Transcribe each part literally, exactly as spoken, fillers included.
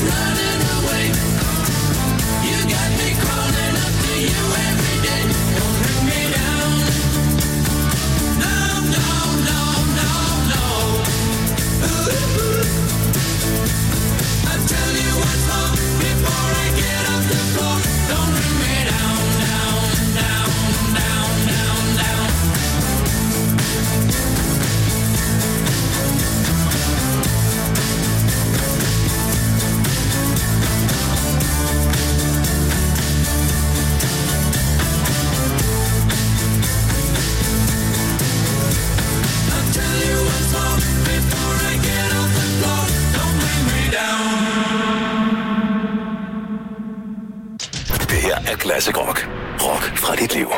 Classic Rock. Rock fra dit liv.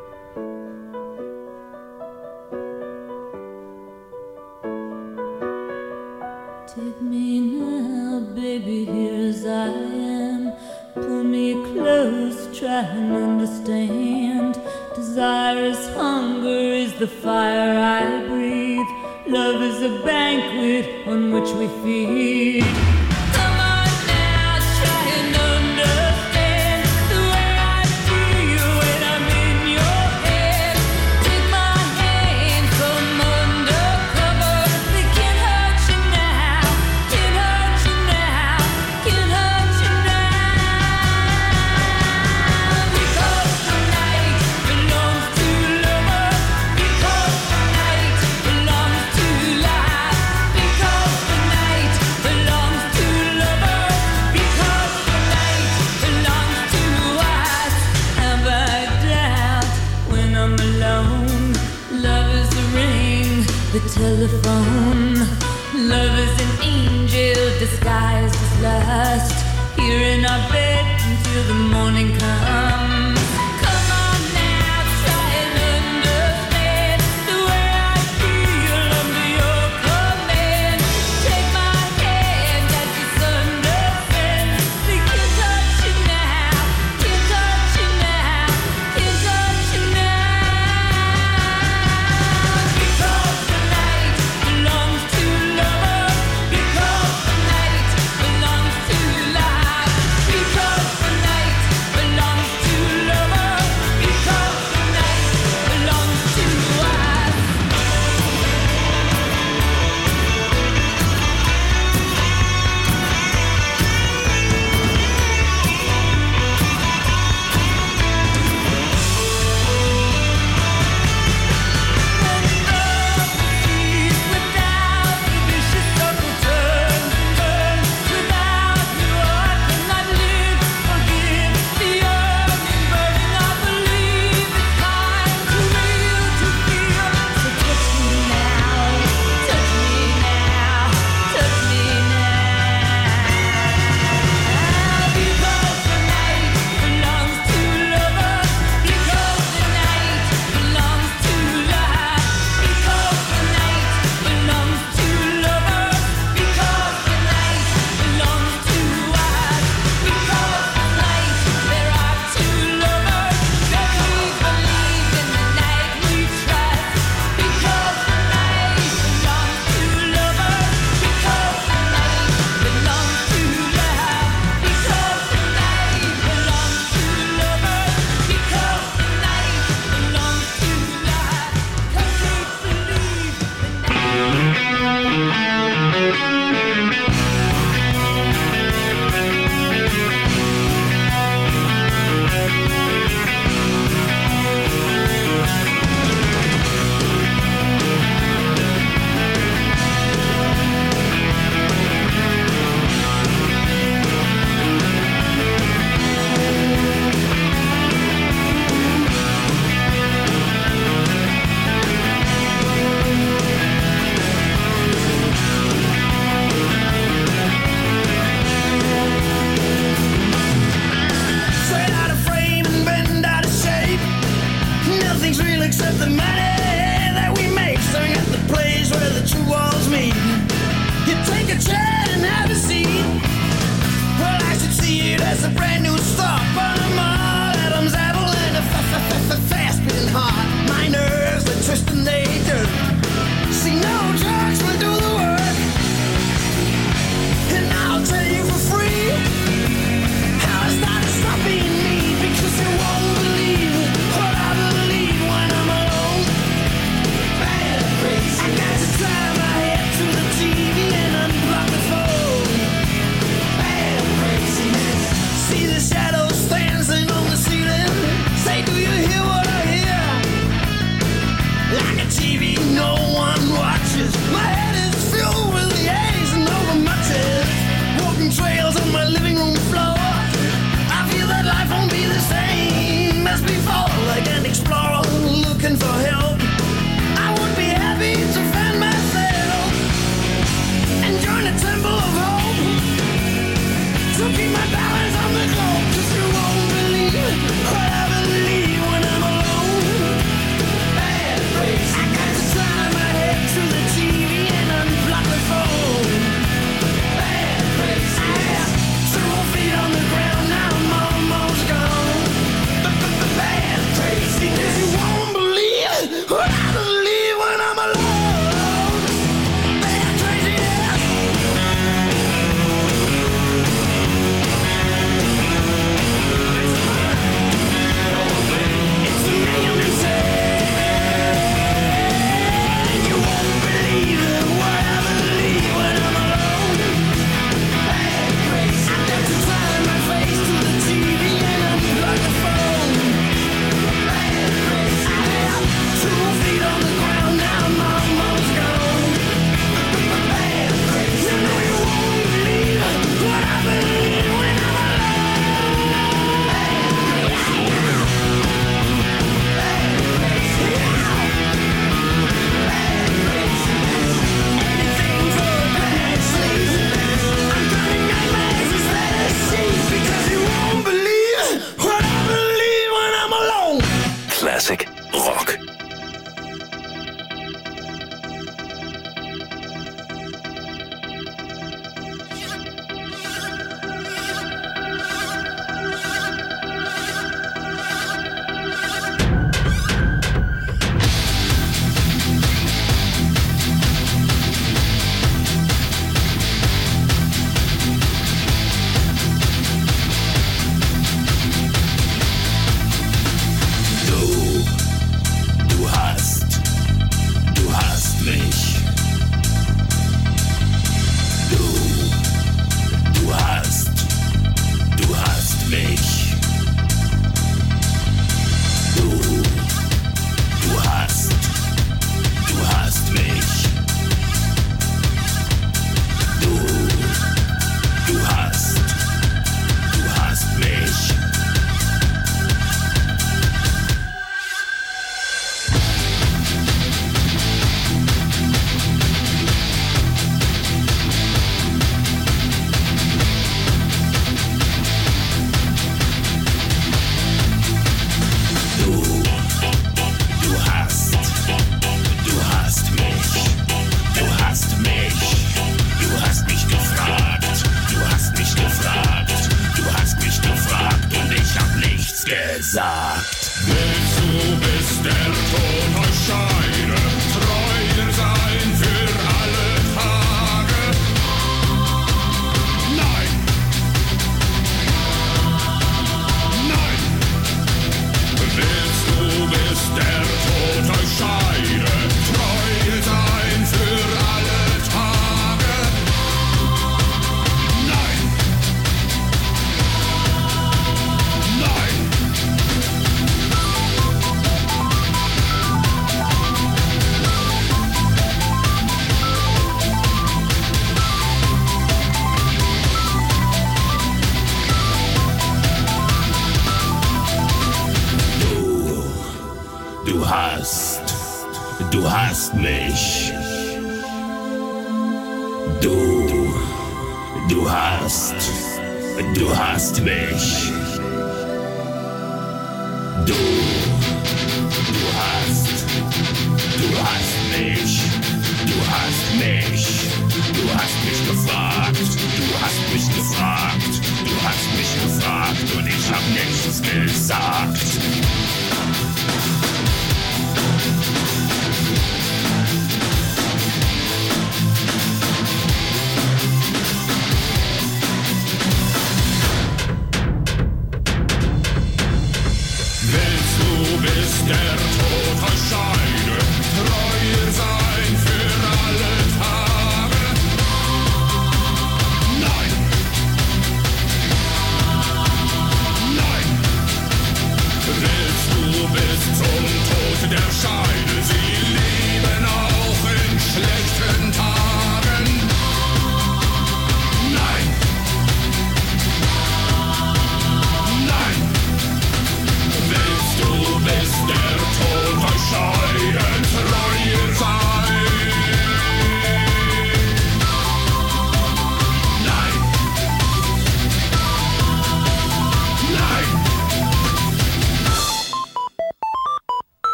Take me now, baby, here as I am. Pull me close, try and understand. Desire is hunger, is the fire I breathe. Love is a banquet on which we feed. Telephone. Love is an angel disguised as lust. Here in our bed until the morning comes. Come on now, try and understand the way I feel under your command. Take my hand as the sun descends. We can touch you now, can touch you now, can touch you now. Because the night belongs to love. Because the night belongs to love.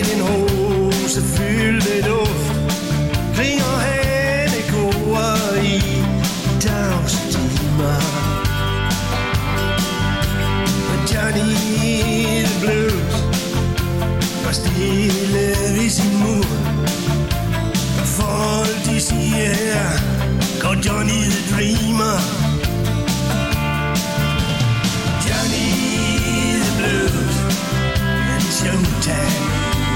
en rose fyldt med duft, klinger hanekoer i dagstimer. Johnny the Blues var stille ved sin mur. Folk de siger her, går Johnny the Dreamer. Johnny the Blues and showtime.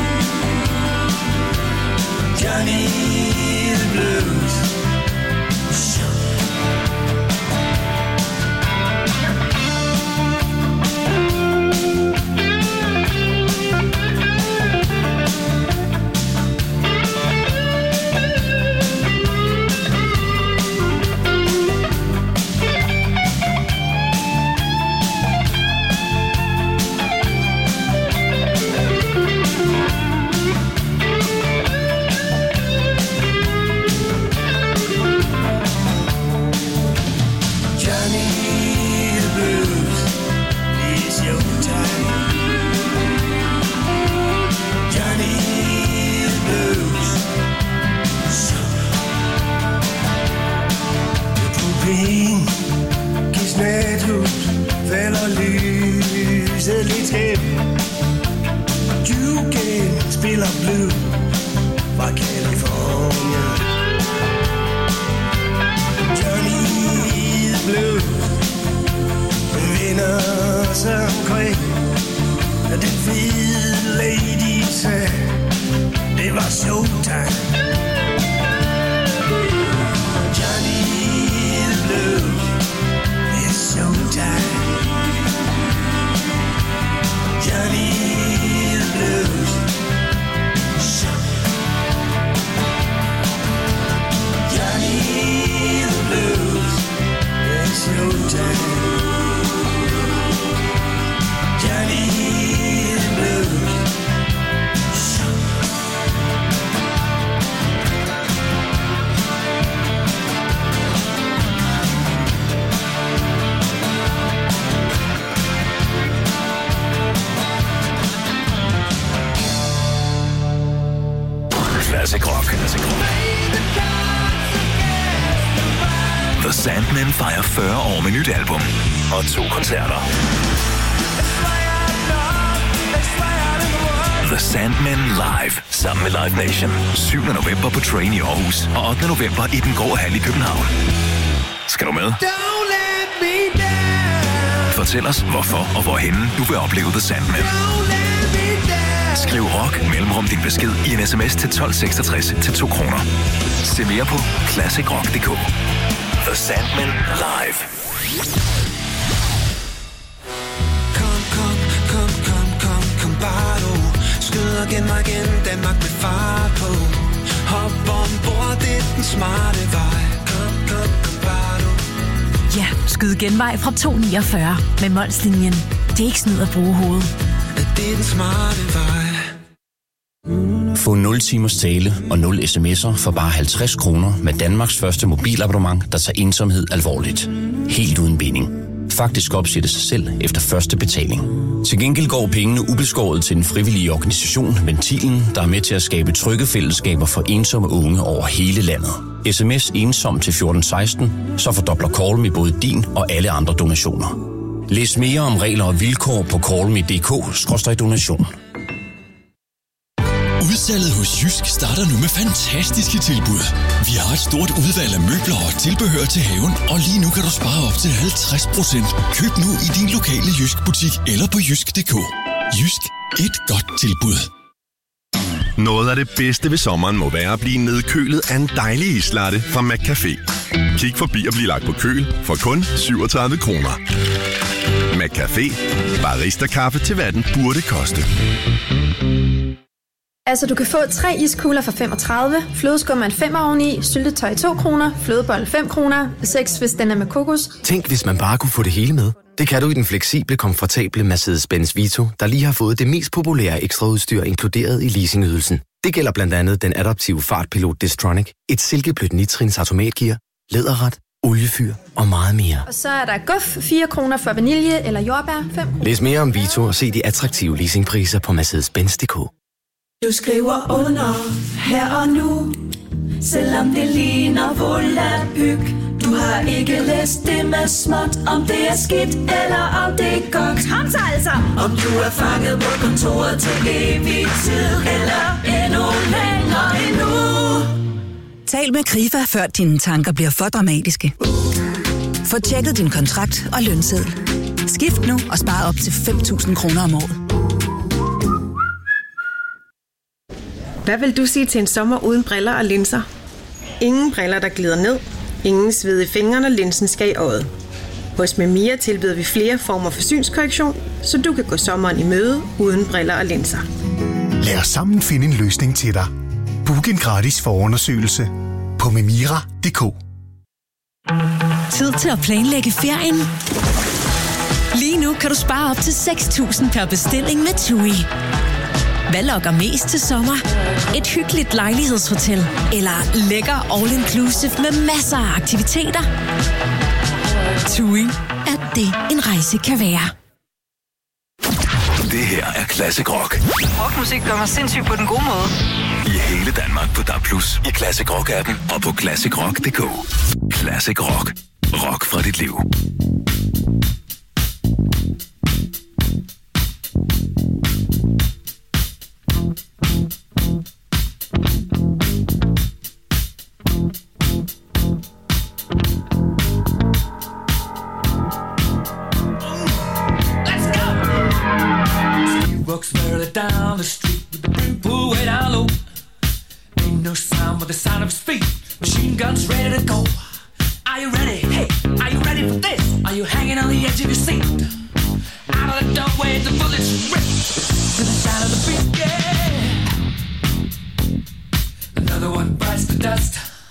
Johnny the Blues. Classic Rock. The Sandmen fejrer fyrre år med nyt album og to koncerter. The Sandmen Live sammen med Live Nation. syvende november på Train i Aarhus og ottende november i Den Grå Hal i København. Skal du med? Fortæl os, hvorfor og hvorhenne du vil opleve The Sandmen. Skriv rock mellemrum din besked i en sms til tolv seksogtres til to kroner. Se mere på classic rock punktum d k. The Sandmen Live. Kom, kom, kom, kom, kom, kom bare du. Skyd og genvej igen, Danmark med fart på. Hop ombord, det er den smarte vej. Kom, kom, kom bare du. Ja, skyd genvej fra to niogfyrre med Molslinjen. Det er ikke snyd at bruge hovedet. Det er den smarte vej. Få nul timers tale og nul sms'er for bare halvtreds kroner med Danmarks første mobilabonnement, der tager ensomhed alvorligt. Helt uden binding. Faktisk opsætte sig selv efter første betaling. Til gengæld går pengene ubeskåret til den frivillige organisation Ventilen, der er med til at skabe trygge fællesskaber for ensomme unge over hele landet. Sms ensom til fjorten seksten, så fordobler Call Me både din og alle andre donationer. Læs mere om regler og vilkår på call me punktum d k skråstreg donation. Udsalget hos Jysk starter nu med fantastiske tilbud. Vi har et stort udvalg af møbler og tilbehør til haven, og lige nu kan du spare op til halvtreds procent. Køb nu i din lokale Jysk butik eller på jysk punktum d k. Jysk. Et godt tilbud. Noget af det bedste ved sommeren må være at blive nedkølet af en dejlig islatte fra McCafé. Kig forbi og bliv lagt på køl for kun syvogtredive kroner. McCafé. Barista-kaffe til hvad den burde koste. Altså, du kan få tre iskugler for femogtredive, flødeskum en femmer oveni, syltetøj to kroner, flødebold fem kroner, seks hvis den er med kokos. Tænk, hvis man bare kunne få det hele med. Det kan du i den fleksible, komfortable Mercedes-Benz Vito, der lige har fået det mest populære ekstraudstyr inkluderet i leasingydelsen. Det gælder blandt andet den adaptive fartpilot Distronic, et silkeblødt nitrins automatgear, læderret, oliefyr og meget mere. Og så er der guf, fire kroner for vanilje eller jordbær, fem kroner. Læs mere om Vito og se de attraktive leasingpriser på Mercedes Benz punktum d k. Du skriver under her og nu, selvom det ligner volapyk. Du har ikke læst det med småt, om det er skidt eller om det er godt. Kom så altså! Om du er fanget på kontoret til evig tid, eller endnu længere endnu. Tal med Krifa, før dine tanker bliver for dramatiske. Få tjekket din kontrakt og lønseddel. Skift nu og spar op til fem tusind kroner om året. Hvad vil du sige til en sommer uden briller og linser? Ingen briller, der glider ned. Ingen sved i fingrene, når linsen skal i øjet. Hos Memia tilbyder vi flere former for synskorrektion, så du kan gå sommeren i møde uden briller og linser. Lad os sammen finde en løsning til dig. Book en gratis forundersøgelse på memira punktum d k. Tid til at planlægge ferien. Lige nu kan du spare op til seks tusind per bestilling med TUI. Hvad lokker mest til sommer? Et hyggeligt lejlighedshotel eller lækker all-inclusive med masser af aktiviteter? TUI er det, en rejse kan være. Det her er Classic Rock. Rockmusik gør mig sindssygt på den gode måde. I hele Danmark på D A B plus, i Classic Rock-appen og på classic rock punktum d k. Classic Rock. Rock fra dit liv. Walks merrily down the street with the brim pulled way down low. Ain't no sound but the sound of his feet. Machine guns ready to go. Are you ready? Hey, are you ready for this? Are you hanging on the edge of your seat? Out of the doorway, the bullets rip to the sound of the beat. Yeah. Another one bites the dust.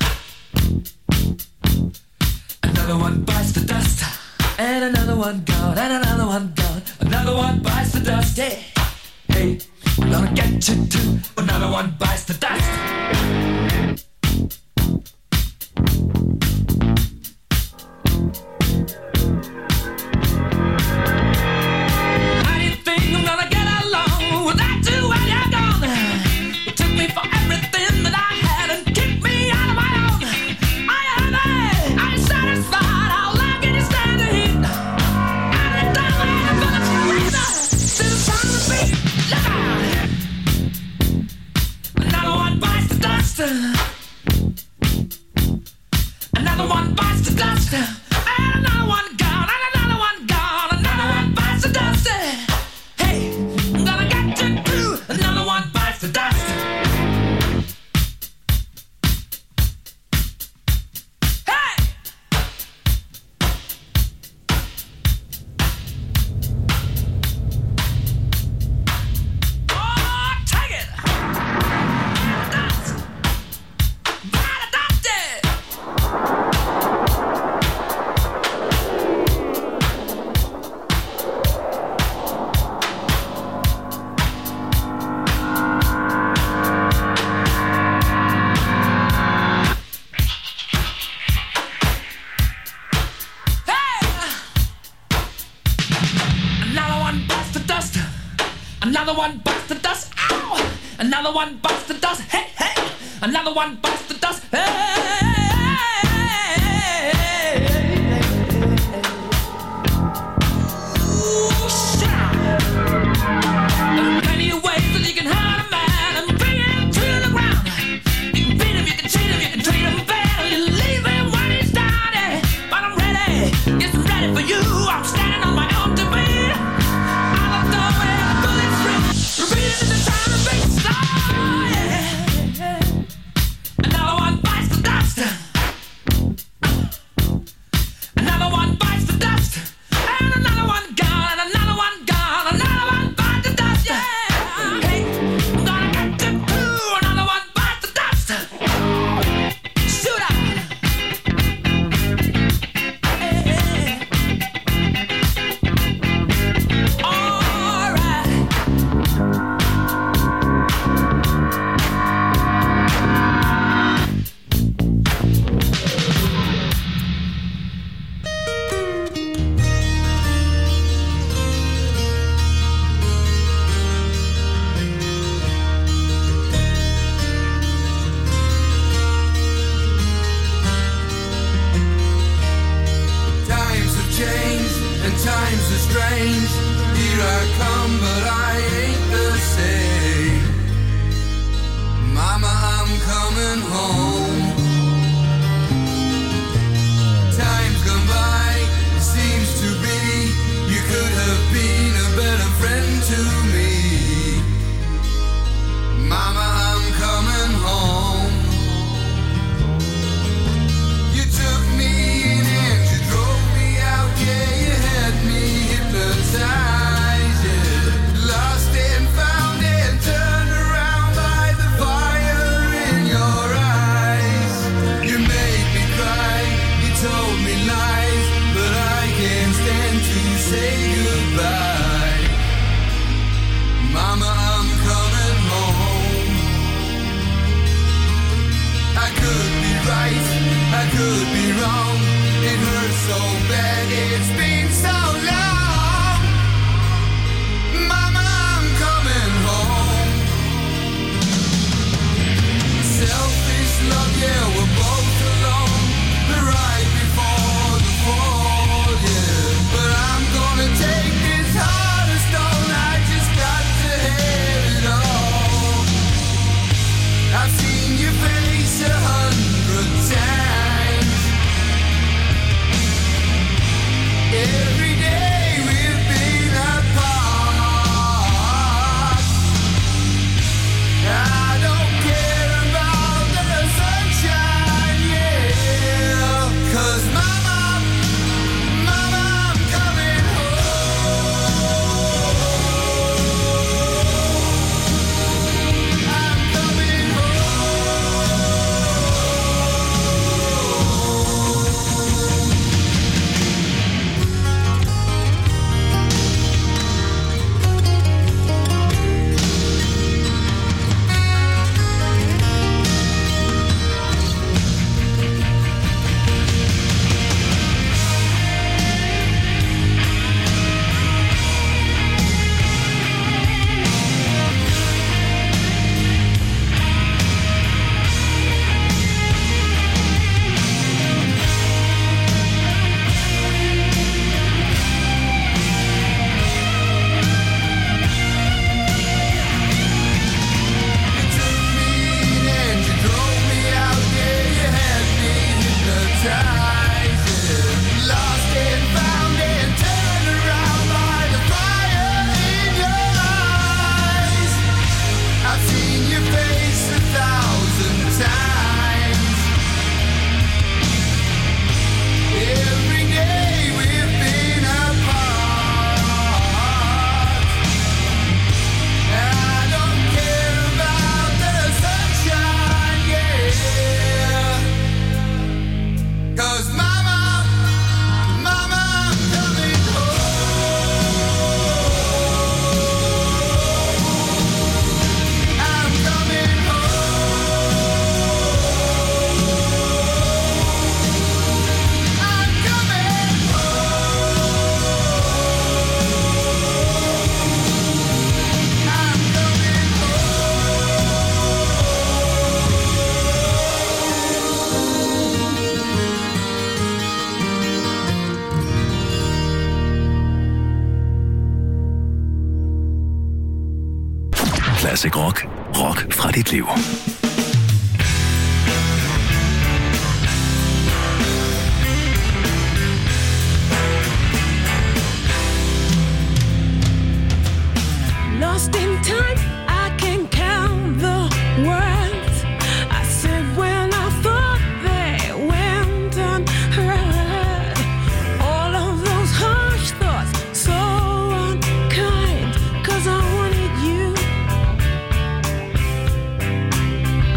Another one bites the dust. And another one gone. And another one gone. Another one bites the dust. Yeah. Hey, I'm gonna get you too. Another one bites the dust. How do you think I'm gonna get along without you when you're gone? You took me for everything that I had and kicked me out of my own. Are you happy? Are you satisfied? How long can you stand the heat? Out of the doorway, the bullets razor to the sound of the beat. Look out! Another one bites the dust. Another one bites the dust. And another one gone. And another one gone. Another one bites the dust. Hey, I'm gonna get you too. Another one bites the dust. Hey! Oh, take it! Dust! Bite the dust! Another one bites the dust. Another one bites the dust. Ow! Another one bites the dust. Hey, hey! Another one bites the dust. Hey! Ooh, shit! There are plenty of ways that you can hurt a man and bring him to the ground. You can beat him, you can cheat him, you can treat him bad, or you leave him when he's down. Yeah. But I'm ready, yes, I'm ready for you. I'm standing on my own to beat. Out of the way, the bullets rip, repeating in the time of beat. Oh, yeah. Another one bites the dust. are strange. Here I come, but I ain't the same. Mama, I'm coming home. Time's gone by, seems to be. You could have been a better friend to me. Mama, I'm coming home. You took me in and you drove me out. Yeah, you had me hypnotized. Yeah. Lost and found and turned around by the fire in your eyes. You made me cry, you told me lies, but I can't stand to say goodbye. Mama, I'm coming home. I could be right, I could be wrong. It hurts so bad, it's been so long. Mama, I'm coming home. Selfish love, yeah, we're both alone. The right before the fall, yeah. But I'm gonna take this heart of stone. I just got to have it all. I've seen your face a hundred times. Every day we've been apart. I don't care about the sunshine, yeah. 'Cause mama, mama, I'm coming home. I'm coming Classic Rock. Rock fra dit liv. Lost in time, I can count the words I said when I thought they went unheard. All of those harsh thoughts, so unkind, 'cause I wanted you.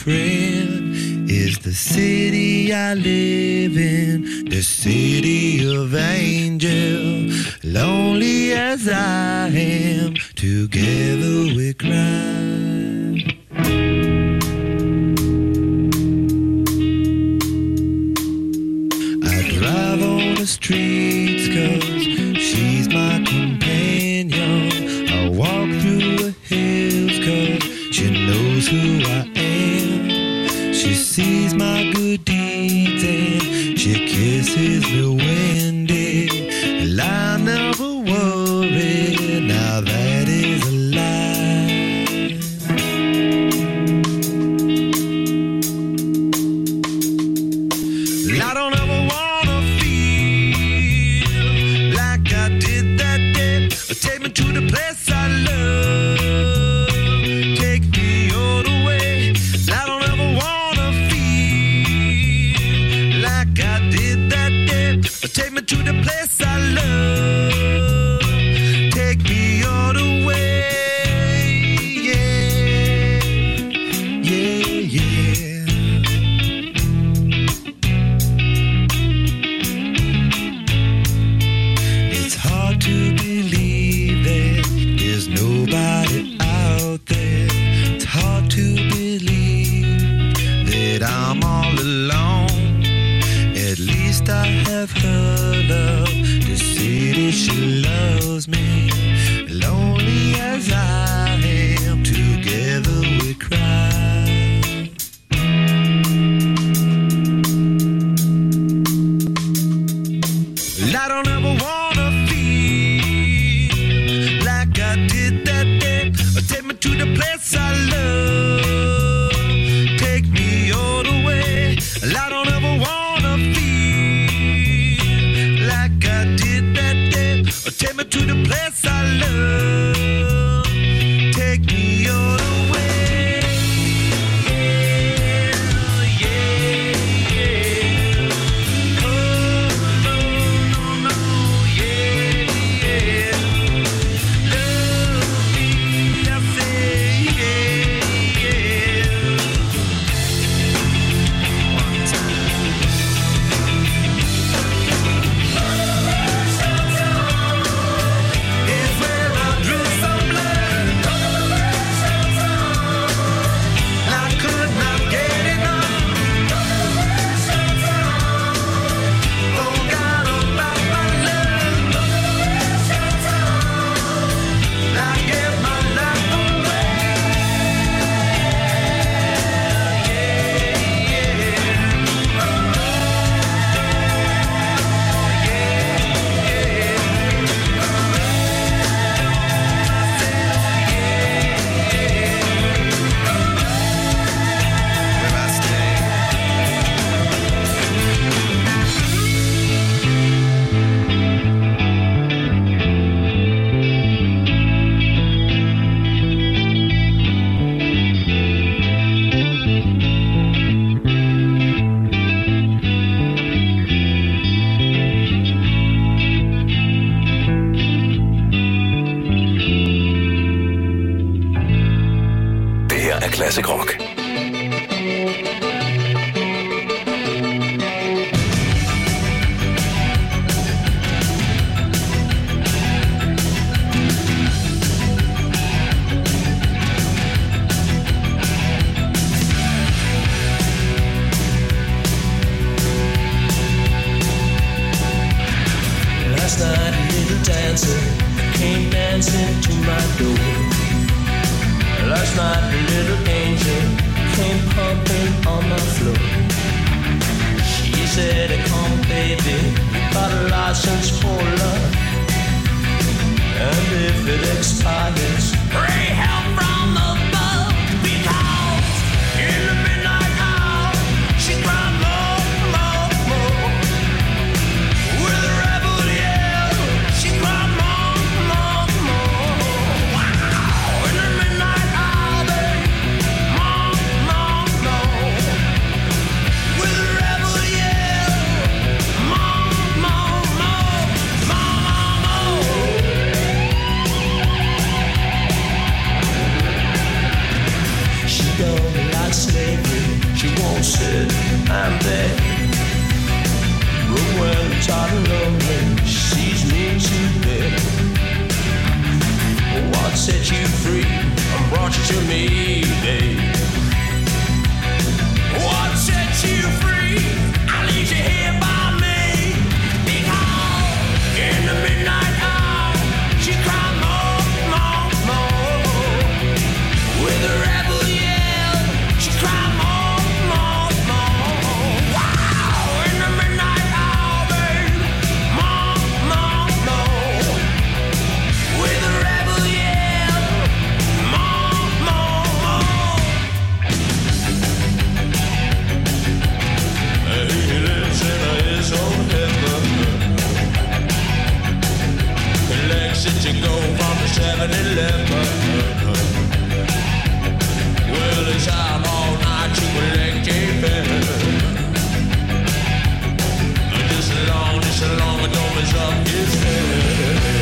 friend is the city I live in, the city of angel. Lonely as I am, together we cry. I drive on the streets 'cause she's my companion. I walk through the hills 'cause she knows who I am. She sees my good deeds and she kisses me when day. And I never worry, now that is a lie. I don't ever wanna feel like I did that day. Take me to the place I love. Take me all the way. I don't ever wanna feel like I did that day. Take me to the place I love. Take me all the way. Yeah, yeah, yeah. It's hard to believe that there's nobody out there. It's hard to believe that I'm all alone. At least I have her love to see that she loves me. Lonely as I am, together we cry. I don't ever wanna feel like I did that day. Take me to the place I love. Take me all the way. I don't ever wanna feel like I did that day. Take me to the place I love. Take me all the way. Yeah, yeah, yeah. Oh, no, no, no, yeah, yeah. Love me, I say, yeah, yeah. One time. It's where I drew some blood. I could not get enough. Forgot about my love. I gave my life away. Where I stay. Det her er Classic Rock. Last night a little dancer came dancing to my door. Last night a little angel came pumping on my floor. She said, come baby, you got a license for love. And if it expires, pray help from above. Because in the midnight hour, she cried more, more, more. With a rebel yell, she cried more, more, more. Wow! In the midnight hour, baby, more, more, more. With a rebel yell, more, more, more, more, more, more. I'm there. But when I'm tired and lonely, she sees me too bad. What set you free and brought you to me, babe? What set you free? I leave you here by me. Because in the midnight hour, she cried more, more, more. With a rebel yell, she cried more, more, more. Wow! In the midnight hour, babe, more, more, more. With a rebel yell, more, more, more. He lives in his own heaven. He likes it to go from the seven eleven. Well, he's out all night to collect a pen. Just as long, just as long as don't mess up his head.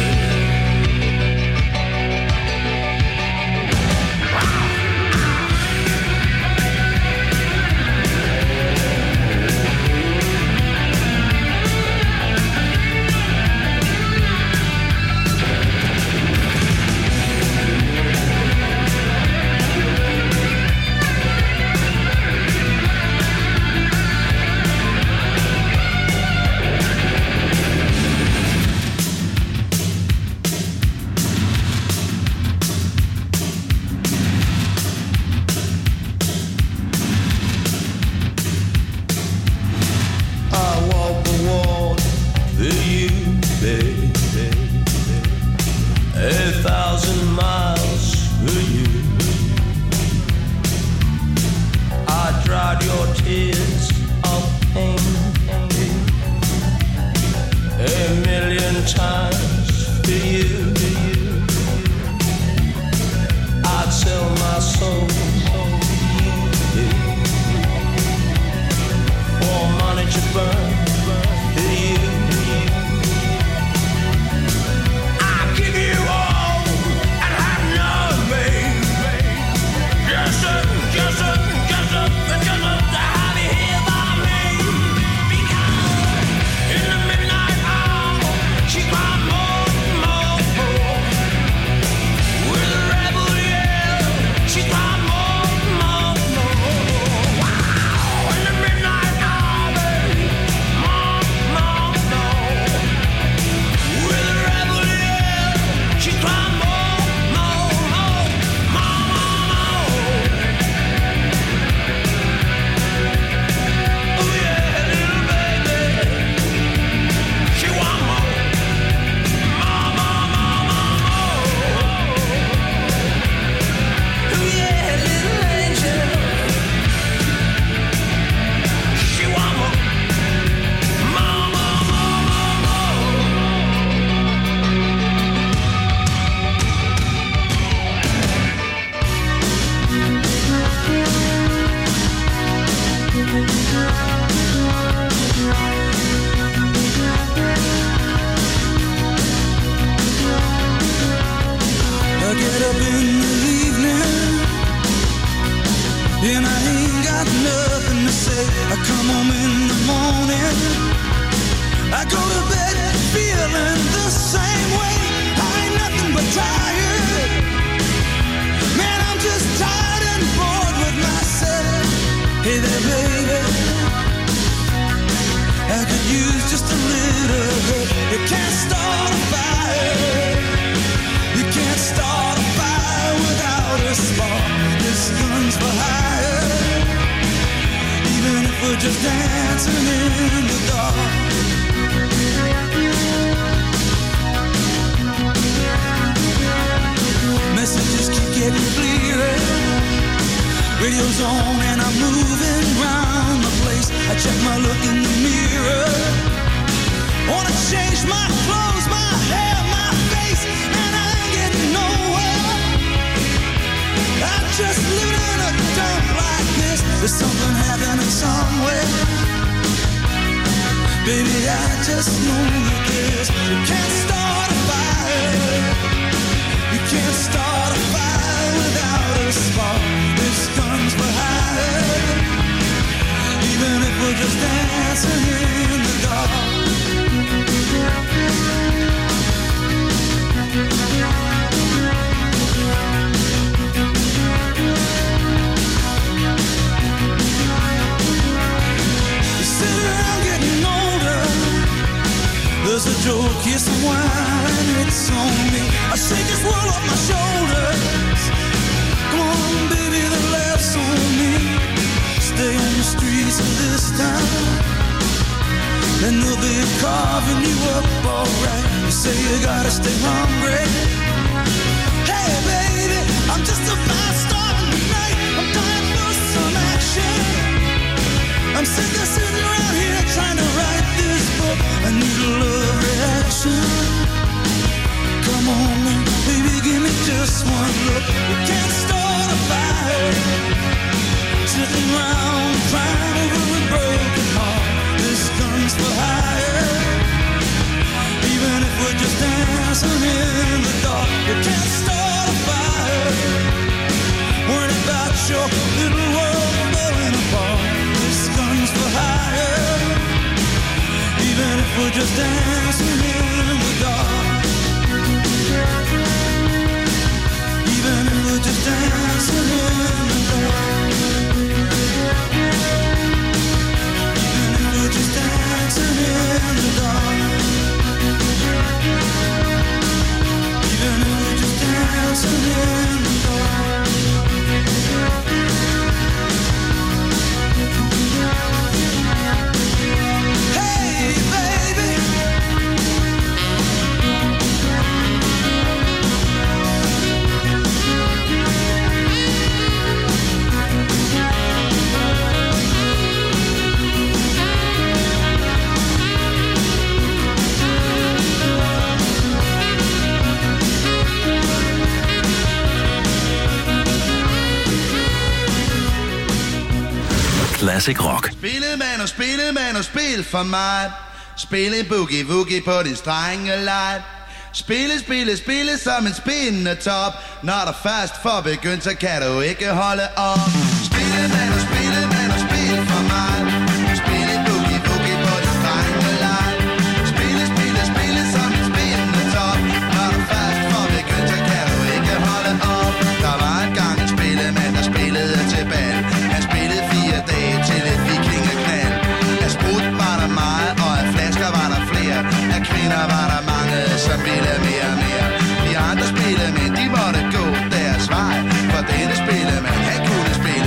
Even just dancing in the dark. There's a joke, here's some wine, and it's on me. I shake this world off my shoulders. Come on, baby, the laughs on me. Stay on the streets of this town, and they'll be carving you up alright. You say you gotta stay hungry. Hey, baby, I'm just about starting tonight. I'm dying for some action. I'm sick of sitting around here trying to write this book. I need a love reaction. Come on, baby, give me just one look. We can't start a fire, sitting around crying over a broken heart. This gun's for hire. Even if we're just dancing in the dark, we can't start a fire, worrying about your little world falling apart. This gun's for hire. Even if we're just dancing in the dark. Even if we're just dancing in the dark. Even if we're just dancing in the dark. Even if we're just dancing in the dark. Hey, baby. Classic Rock. Spille man og spille man og spil for mig. Spille boogie woogie på din strenge leg. Spille, spille, spille som en spindende top. Når der først får begyndt, så kan du ikke holde op. Spille man og spille man og spil for mig. Spille boogie woogie på din strenge leg. Spille, spille, spille som en spindende top. Når der først får begyndt, så kan du ikke holde op. Der var engang en spillemand, der spillede til bal. Han spillede fire dage til et vikingeknald. Af sprut var der meget, og af flasker var der flere. Af kvinder var der mange, som ville mere og mere. De andre spillemænd, de måtte gå deres vej. For denne spillemand, han kunne spille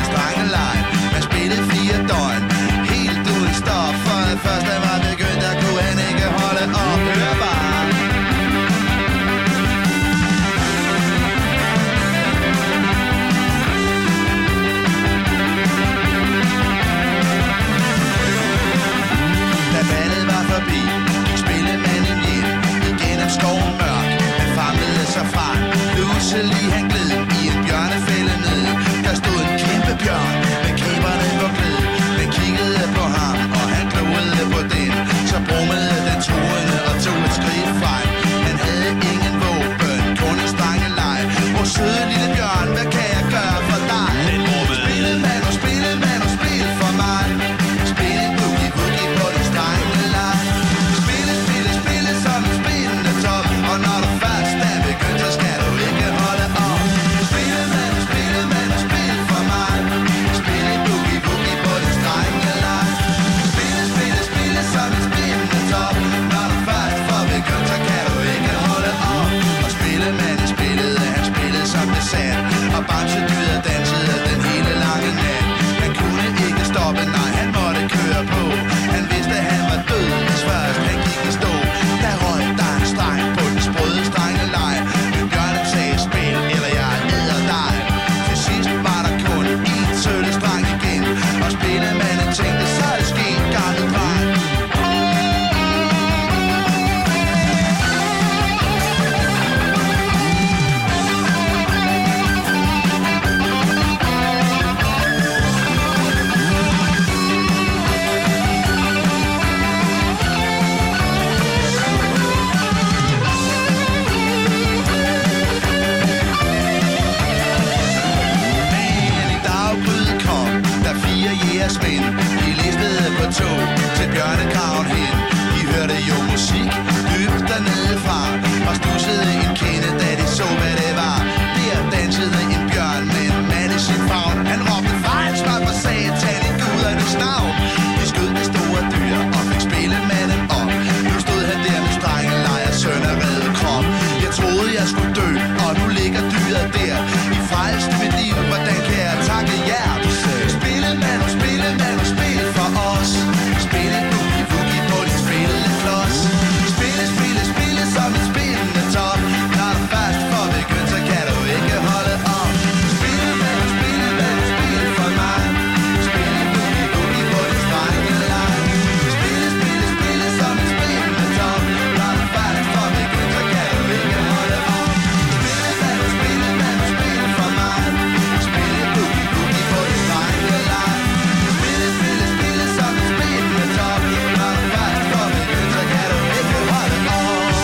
tog til Bjørnegraven hen. De hørte jo musik dybt dernede fra, og stussede en kende, da de så, hvad det var. Der dansede en bjørn med en mand i sin favn. Han råbte fejl, smart for satan i gudernes navn. De skød det store dyr og fik spillemanden op. Nu stod han der med strengelejer, søn af reddet krop. Jeg troede, jeg skulle dø, og nu ligger dyret der. I frelste mit liv, hvordan kan jeg takke jer? Du sagde, spillemand, spillemand, spil for os. Spil en boogie, boogie på din spillende klods. Spille, spille, spille som en spillende top. Når du først får begyndt, så kan du ikke holde op. Spillemand, spillemand, spil for mig. Spil en boogie, boogie på din strengelejer. Spille, spille, spille som en spillende top. Når du først får begyndt, så kan du ikke holde op. Spillemand, spillemand, spil for mig. Spil en boogie, boogie på din strengelejer. Spille, spille, spille som en spillende top. Når du først får begyndt, så kan du ikke holde op.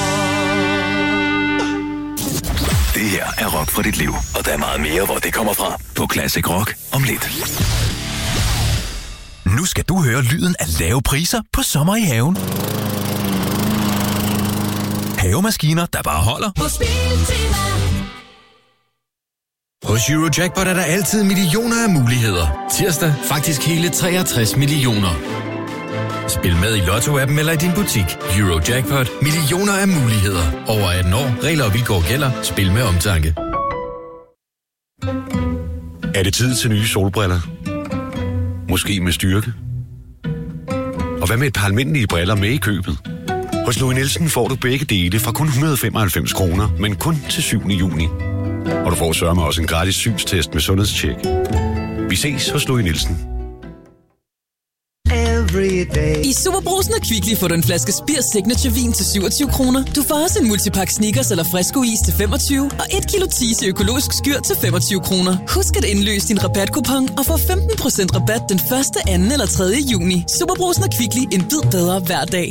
Det her er rock for dit liv, og der er meget mere, hvor det kommer fra på Classic Rock om lidt. Nu skal du høre lyden af lave priser på sommer i haven. Havemaskiner, der bare holder. Hos Eurojackpot er der altid millioner af muligheder. Tirsdag faktisk hele treogtres millioner. Spil med i Lotto-appen eller i din butik. Eurojackpot. Millioner af muligheder. Over atten år. Regler og vilkår gælder. Spil med omtanke. Er det tid til nye solbriller? Måske med styrke? Og hvad med et par almindelige briller med i købet? Hos Louis Nielsen får du begge dele fra kun et hundrede og femoghalvfems kroner, men kun til syvende juni. Og du får sørme også en gratis synstest med sundhedstjek. Vi ses hos Louis Nielsen. I Superbrugsen og Kvickly får du en flaske Spir Signature vin til syvogtyve kroner. Du får også en multipakke Snickers eller Fresco is til femogtyve og et kilo Tise økologisk skyr til femogtyve kroner. Husk at indløse din rabatkupon og få femten procent rabat den første, anden eller tredje juni. Superbrugsen og Kvickly, en bid bedre hver dag.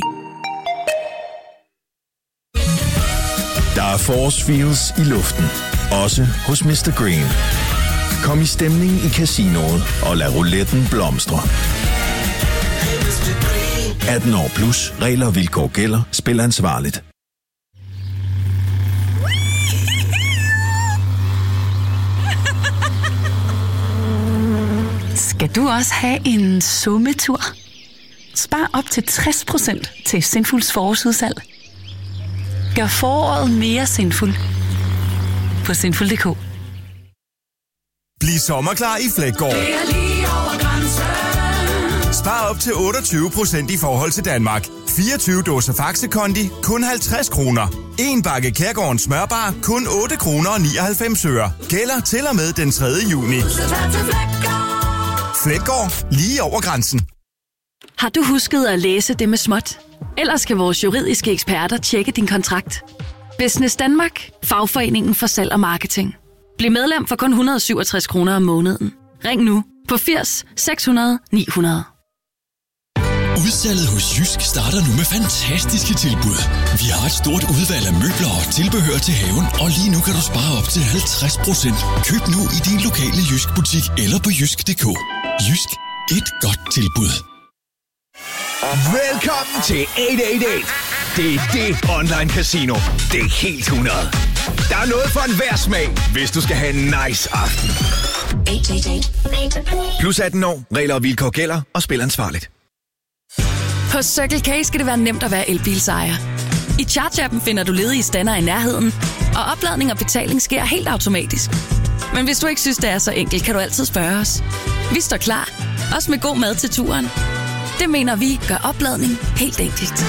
Der er force feels i luften, også hos mister Green. Kom i stemning i casinoet og lad rouletten blomstre. atten år plus. Regler og vilkår gælder. Spil ansvarligt. Skal du også have en summetur? Spar op til tres procent til Sinfuls forårsudsalg. Gør foråret mere sinful på sinful punktum d k. Bliv sommerklar i Fleggaard. Spar op til otteogtyve procent i forhold til Danmark. fireogtyve dåser Faxe Kondi, kun halvtreds kroner. En bakke Kærgårdens smørbar, kun otte kroner og nioghalvfems øre. Gælder til og med den tredje juni. Fleggaard, lige over grænsen. Har du husket at læse det med småt? Ellers skal vores juridiske eksperter tjekke din kontrakt. Business Danmark, fagforeningen for salg og marketing. Bliv medlem for kun et hundrede og syvogtres kroner om måneden. Ring nu på firs seks hundrede ni hundrede. Udsalget hos Jysk starter nu med fantastiske tilbud. Vi har et stort udvalg af møbler og tilbehør til haven, og lige nu kan du spare op til halvtreds procent. Køb nu i din lokale Jysk butik eller på jysk punktum d k. Jysk. Et godt tilbud. Velkommen til otte otte otte. Det er det online casino. Det er helt hundrede. Der er noget for enhver smag, hvis du skal have en nice aften. Plus atten år. Regler og vilkår gælder, og spil ansvarligt. Hos Circle K skal det være nemt at være elbilsejer. I Charge-appen finder du ledige stander i nærheden, og opladning og betaling sker helt automatisk. Men hvis du ikke synes, det er så enkelt, kan du altid spørge os. Vi står klar, også med god mad til turen. Det mener vi gør opladning helt enkelt.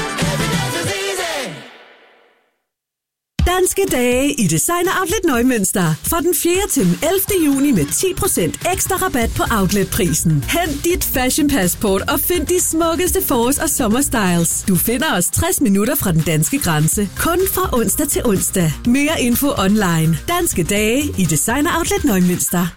Danske dage i Designer Outlet Neumünster. Fra den fjerde til den ellevte juni med ti procent ekstra rabat på outletprisen. Hent dit fashion passport og find de smukkeste forårs- og sommerstyles. Du finder os tres minutter fra den danske grænse. Kun fra onsdag til onsdag. Mere info online. Danske dage i Designer Outlet Neumünster.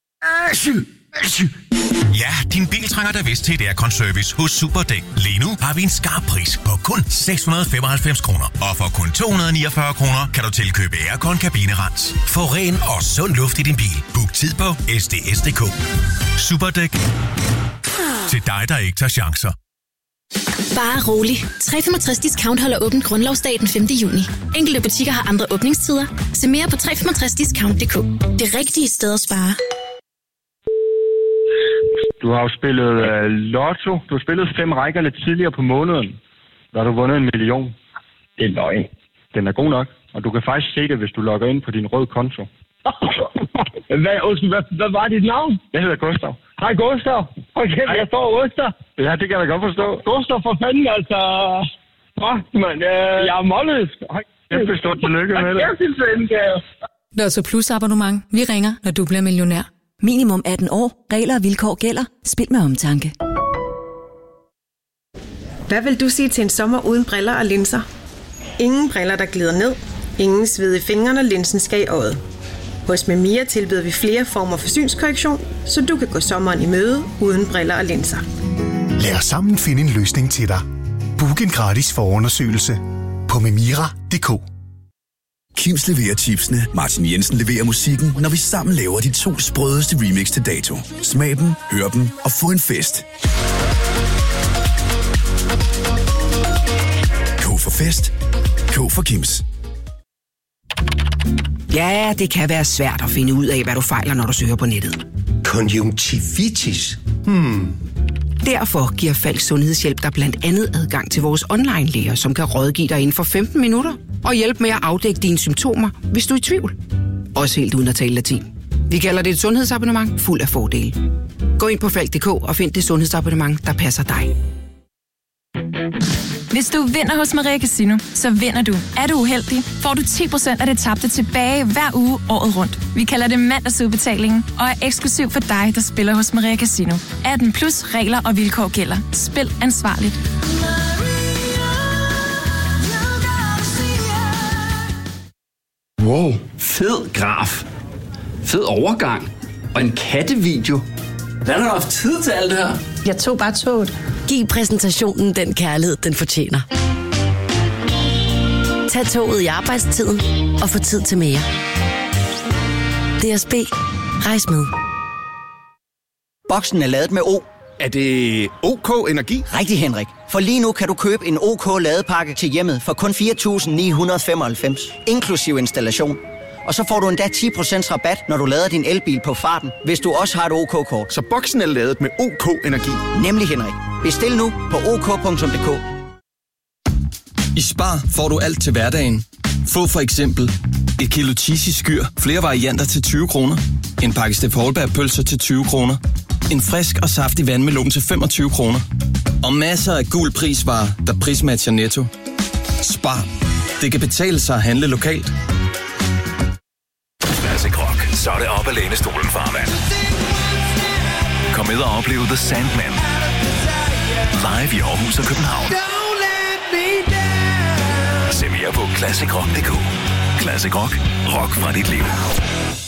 Ja, din bil trænger da vist til et aircon-service hos Superdæk. Lige nu har vi en skarp pris på kun seks hundrede og femoghalvfems kroner. Og for kun to hundrede og niogfyrre kroner kan du tilkøbe aircon-kabinerens. Få ren og sund luft i din bil. Book tid på S D S punktum d k. Superdæk. Til dig, der ikke tager chancer. Bare rolig. tre komma femogtres Discount holder åbent grundlovsdag den femte juni. Enkelte butikker har andre åbningstider. Se mere på tre komma femogtres discount punktum d k. Det rigtige sted at spare. Du har jo spillet uh, lotto. Du har spillet fem rækkerne tidligere på måneden. Der har du vundet en million. Det er løgn. Den er god nok. Og du kan faktisk se det, hvis du logger ind på din røde konto. hvad, hvad, hvad var dit navn? Jeg hedder Gustav. Hej Gustav. Okay, jeg står Gustav. Ja, det kan jeg da godt forstå. Gustav, for fanden, altså. Åh, man, øh, jeg er målløs. Jeg forstår tillykke med det. Jeg synes, det er Lotto Plus abonnement. Vi ringer, når du bliver millionær. Minimum atten år. Regler og vilkår gælder. Spil med omtanke. Hvad vil du sige til en sommer uden briller og linser? Ingen briller, der glider ned. Ingen sved i fingrene, linsen skal i øjet. Hos Memira tilbyder vi flere former for synskorrektion, så du kan gå sommeren i møde uden briller og linser. Lad os sammen finde en løsning til dig. Book en gratis forundersøgelse på memira punktum d k. Kims leverer chipsene, Martin Jensen leverer musikken, når vi sammen laver de to sprødeste remix til dato. Smag dem, hør dem og få en fest. K for fest. K for Kims. Ja, det kan være svært at finde ud af, hvad du fejler, når du søger på nettet. Konjunktivitis? Hmm. Derfor giver Falk Sundhedshjælp dig blandt andet adgang til vores online-læger, som kan rådgive dig inden for femten minutter og hjælpe med at afdække dine symptomer, hvis du er i tvivl. Også helt uden at tale latin. Vi kalder det et sundhedsabonnement fuld af fordele. Gå ind på falk punktum d k og find det sundhedsabonnement, der passer dig. Hvis du vinder hos Maria Casino, så vinder du. Er du uheldig, får du ti procent af det tabte tilbage hver uge året rundt. Vi kalder det mandagsudbetalingen og er eksklusiv for dig, der spiller hos Maria Casino. atten plus regler og vilkår gælder. Spil ansvarligt. Wow, fed graf. Fed overgang. Og en kattevideo. Hvad har du haft tid til alt det her? Jeg tog bare toget. Giv præsentationen den kærlighed, den fortjener. Tag toget i arbejdstiden og få tid til mere. D S B. Rejs med. Boksen er ladet med O. Er det OK Energi? Rigtig, Henrik. For lige nu kan du købe en OK ladepakke til hjemmet for kun fire tusind ni hundrede og femoghalvfems, inklusiv installation. Og så får du endda ti procent rabat, når du lader din elbil på farten, hvis du også har et OK-kort. Så boksen er ladet med OK Energi? Nemlig, Henrik. Bestil nu på ok punktum d k. I Spar får du alt til hverdagen. Få for eksempel et kilo cheesy skyr, flere varianter til tyve kroner. En pakke Steff Holberg pølser til tyve kroner. En frisk og saftig vandmelon til femogtyve kroner. Og masser af gul prisvarer, der prismatcher Netto. Spar. Det kan betale sig at handle lokalt. Classic Rock. Så er det op ad lænestolen, farmand. Kom med og opleve The Sandman. Live i Aarhus og København. Se mere på classic rock punktum d k. Classic Rock. Rock fra dit liv.